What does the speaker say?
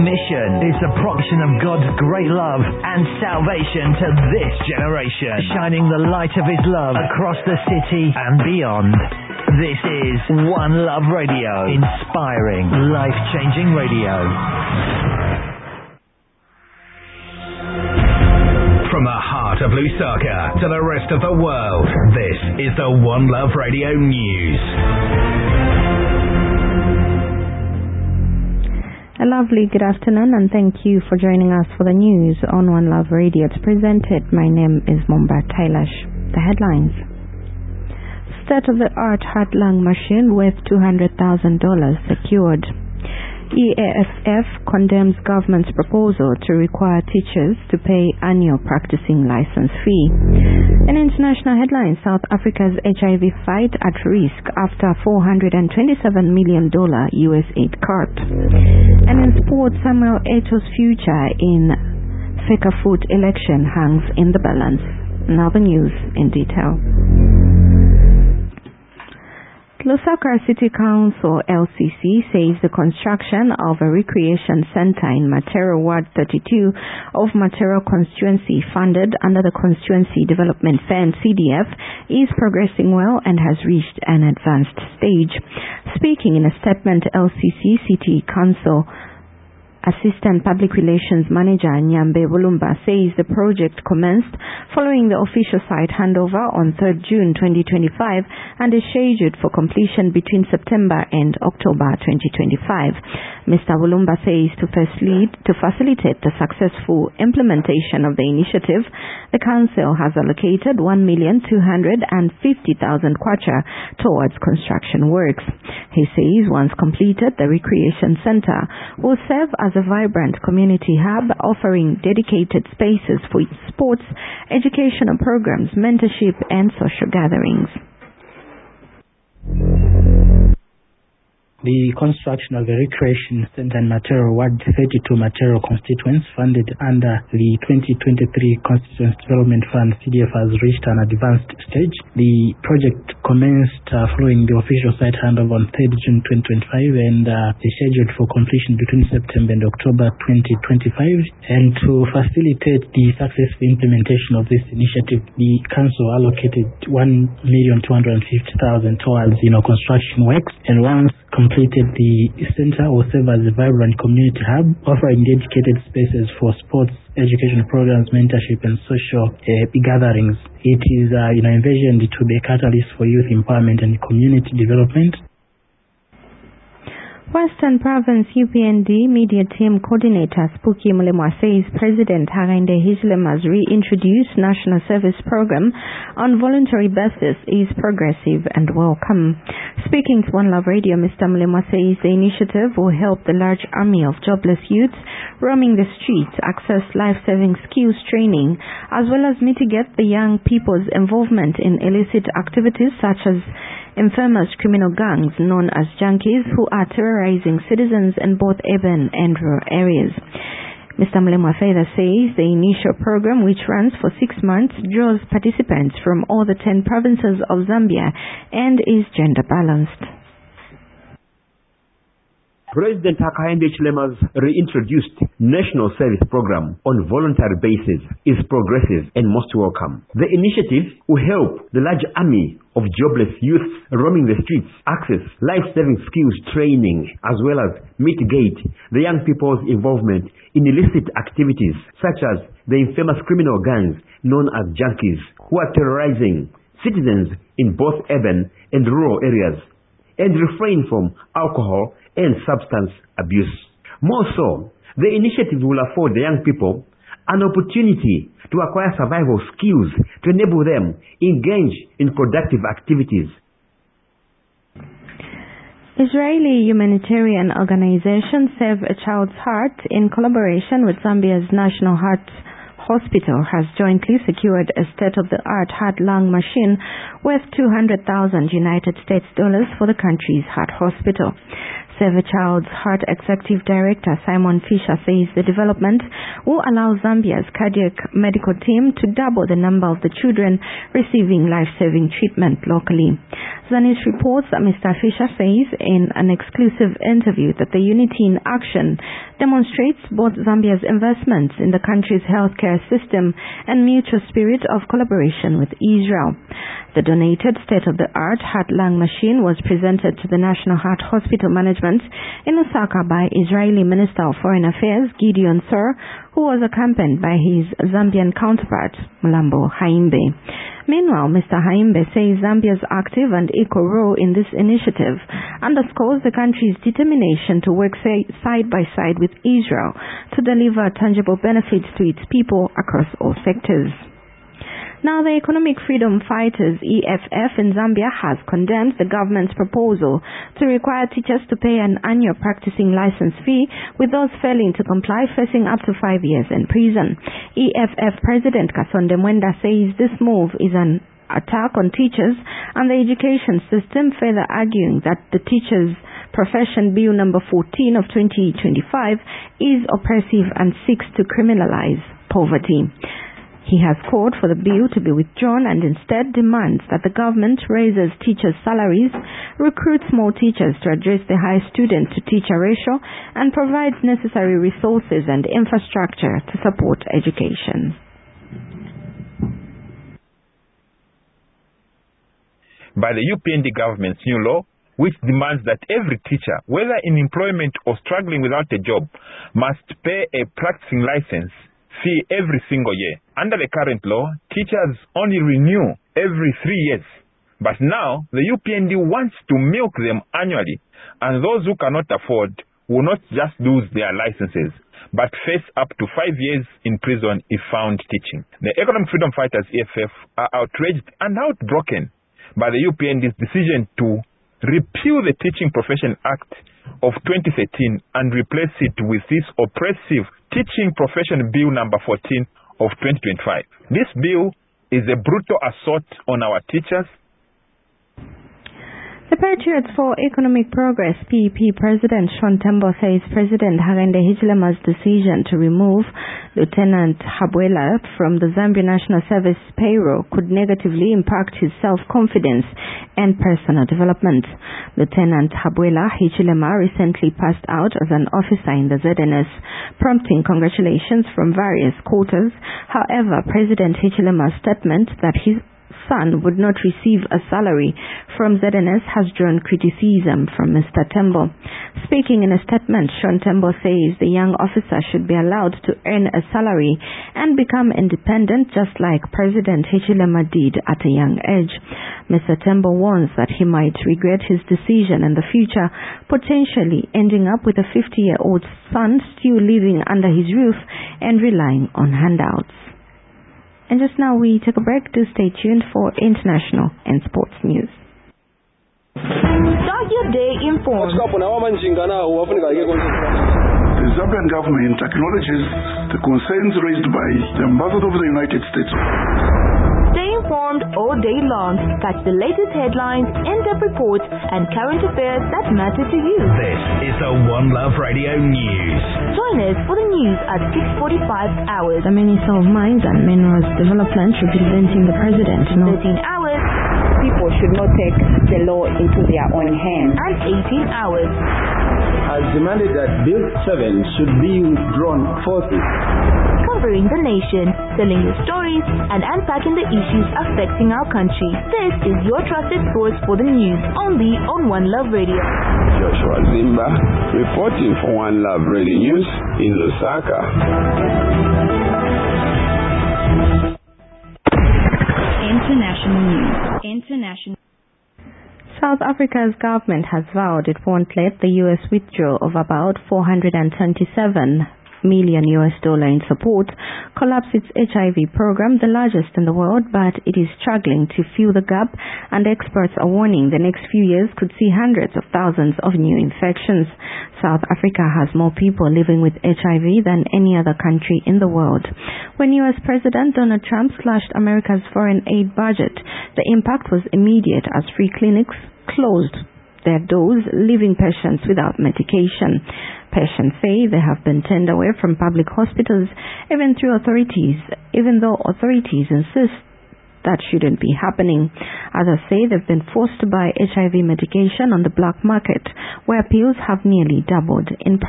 mission is the proction of God's great love and salvation to this generation, shining the light of His love across the city and beyond. This is One Love Radio, inspiring, life-changing radio. From the heart of Lusaka to the rest of the world, this is the One Love Radio News. A lovely good afternoon, and thank you for joining us for the news on One Love Radio. It's presented. My name is Momba Tailash. The headlines. State-of-the-art heart-lung machine worth $200,000 secured. EAFF condemns government's proposal to require teachers to pay annual practicing license fee. In international headlines, South Africa's HIV fight at risk after $427 million US aid cut. And in sports, Samuel Eto'o's future in Fecafoot election hangs in the balance. Now the news in detail. Lusaka City Council LCC says the construction of a recreation center in Matero Ward 32 of Matero constituency, funded under the Constituency Development Fund CDF, is progressing well and has reached an advanced stage. Speaking in a statement, LCC City Council Assistant Public Relations Manager Nyambe Bulumba says the project commenced following the official site handover on 3rd June 2025 and is scheduled for completion between September and October 2025. Mr. Bulumba says to facilitate the successful implementation of the initiative, the Council has allocated 1,250,000 kwacha towards construction works. He says once completed, the recreation center will serve as a vibrant community hub offering dedicated spaces for sports, educational programs, mentorship, and social gatherings. The construction of a recreation center in Matero Ward 32 Matero constituents, funded under the 2023 Constituency Development Fund CDF, has reached an advanced stage. The project commenced following the official site handover on 3rd June 2025 and is scheduled for completion between September and October 2025. And to facilitate the successful implementation of this initiative, the Council allocated 1,250,000 towards construction works, and once completed, the center will serve as a vibrant community hub, offering dedicated spaces for sports, educational programs, mentorship, and social gatherings. It is envisioned to be a catalyst for youth empowerment and community development. Western Province UPND Media Team Coordinator Spooky Mulemwa says President Hakainde Hichilema's reintroduced National Service Program on voluntary basis is progressive and welcome. Speaking to One Love Radio, Mr. Mulemwa says the initiative will help the large army of jobless youths roaming the streets access life-saving skills training, as well as mitigate the young people's involvement in illicit activities such as infamous criminal gangs known as junkies who are terrorizing citizens in both urban and rural areas. Mr. Mulemwa further says the initial program, which runs for 6 months, draws participants from all the 10 provinces of Zambia and is gender balanced. President Hakainde Hichilema's reintroduced National Service Program on voluntary basis is progressive and most welcome. The initiative will help the large army of jobless youths roaming the streets access life-saving skills training, as well as mitigate the young people's involvement in illicit activities such as the infamous criminal gangs known as junkies who are terrorizing citizens in both urban and rural areas, and refrain from alcohol and substance abuse. More so, the initiative will afford the young people an opportunity to acquire survival skills to enable them engage in productive activities. Israeli humanitarian organization Save a Child's Heart, in collaboration with Zambia's National Heart Hospital, has jointly secured a state-of-the-art heart-lung machine worth $200,000 United States dollars for the country's heart hospital. Save a Child's Heart Executive Director Simon Fisher says the development will allow Zambia's cardiac medical team to double the number of the children receiving life-saving treatment locally. Zanis reports that Mr. Fisher says in an exclusive interview that the Unity in Action demonstrates both Zambia's investments in the country's healthcare system and mutual spirit of collaboration with Israel. The donated state-of-the-art heart lung machine was presented to the National Heart Hospital Management in Lusaka by Israeli Minister of Foreign Affairs Gideon Sir, who was accompanied by his Zambian counterpart, Mlambo Haimbe. Meanwhile, Mr. Haimbe says Zambia's active and equal role in this initiative underscores the country's determination to work side by side with Israel to deliver tangible benefits to its people across all sectors. Now, the Economic Freedom Fighters, EFF, in Zambia has condemned the government's proposal to require teachers to pay an annual practicing license fee, with those failing to comply facing up to 5 years in prison. EFF President Kasonde Mwenda says this move is an attack on teachers and the education system, further arguing that the Teachers Profession Bill number 14 of 2025 is oppressive and seeks to criminalize poverty. He has called for the bill to be withdrawn and instead demands that the government raises teachers' salaries, recruits more teachers to address the high student-to-teacher ratio, and provides necessary resources and infrastructure to support education. By the UPND government's new law, which demands that every teacher, whether in employment or struggling without a job, must pay a practicing license fee every single year. Under the current law, teachers only renew every 3 years. But now, the UPND wants to milk them annually, and those who cannot afford will not just lose their licenses, but face up to 5 years in prison if found teaching. The Economic Freedom Fighters, EFF, are outraged and heartbroken by the UPND's decision to repeal the Teaching Profession Act of 2013 and replace it with this oppressive Teaching Profession Bill number 14 of 2025. This bill is a brutal assault on our teachers. The Patriots for Economic Progress PEP President Sean Tembo says President Hakainde Hichilema's decision to remove Lieutenant Habwela from the Zambia National Service payroll could negatively impact his self-confidence and personal development. Lieutenant Habwela Hichilema recently passed out as an officer in the ZNS, prompting congratulations from various quarters. However, President Hichilema's statement that his son would not receive a salary from ZNS has drawn criticism from Mr. Tembo. Speaking in a statement, Sean Tembo says the young officer should be allowed to earn a salary and become independent just like President Hichilema did at a young age. Mr. Tembo warns that he might regret his decision in the future, potentially ending up with a 50-year-old son still living under his roof and relying on handouts. And just now we take a break to stay tuned for international and sports news. Start your day informed. The Zambian government acknowledges the concerns raised by the Ambassador of the United States. Stay informed all day long. Catch the latest headlines, in-depth reports, and current affairs that matter to you. This is the One Love Radio News. Join us for the news at 6:45 hours. The Minister of Mines and Minerals Development, representing the President, 13 hours. People should not take the law into their own hands. And 18 hours. Has demanded that Bill 7 should be withdrawn forthwith. Covering the nation, telling the stories, and unpacking the issues affecting our country. This is your trusted source for the news, only on One Love Radio. Joshua Zimba, reporting for One Love Radio News in Lusaka. International news. South Africa's government has vowed it won't let the U.S. withdraw of about $427 million in support collapse its HIV program, the largest in the world, but it is struggling to fill the gap, and experts are warning the next few years could see hundreds of thousands of new infections. South Africa has more people living with HIV than any other country in the world. When U.S. President Donald Trump slashed America's foreign aid budget, the impact was immediate as free clinics closed their doors, leaving patients without medication. Patients say they have been turned away from public hospitals even though authorities insist that shouldn't be happening. Others say they've been forced to buy HIV medication on the black market, where pills have nearly doubled in price.